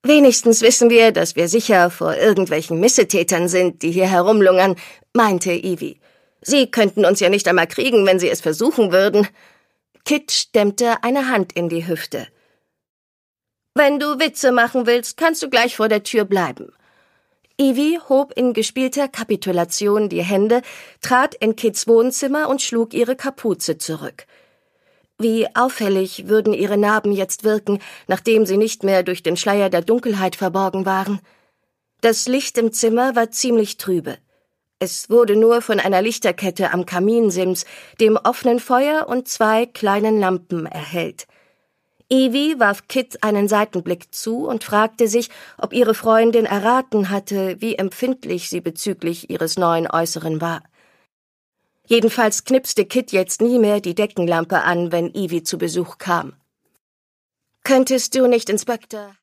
Wenigstens wissen wir, dass wir sicher vor irgendwelchen Missetätern sind, die hier herumlungern, meinte Ivy. Sie könnten uns ja nicht einmal kriegen, wenn sie es versuchen würden. Kit stemmte eine Hand in die Hüfte. »Wenn du Witze machen willst, kannst du gleich vor der Tür bleiben.« Ivy hob in gespielter Kapitulation die Hände, trat in Kits Wohnzimmer und schlug ihre Kapuze zurück. Wie auffällig würden ihre Narben jetzt wirken, nachdem sie nicht mehr durch den Schleier der Dunkelheit verborgen waren. Das Licht im Zimmer war ziemlich trübe. Es wurde nur von einer Lichterkette am Kaminsims, dem offenen Feuer und 2 kleinen Lampen erhellt. Ivy warf Kit einen Seitenblick zu und fragte sich, ob ihre Freundin erraten hatte, wie empfindlich sie bezüglich ihres neuen Äußeren war. Jedenfalls knipste Kit jetzt nie mehr die Deckenlampe an, wenn Ivy zu Besuch kam. »Könntest du nicht, Inspektor?«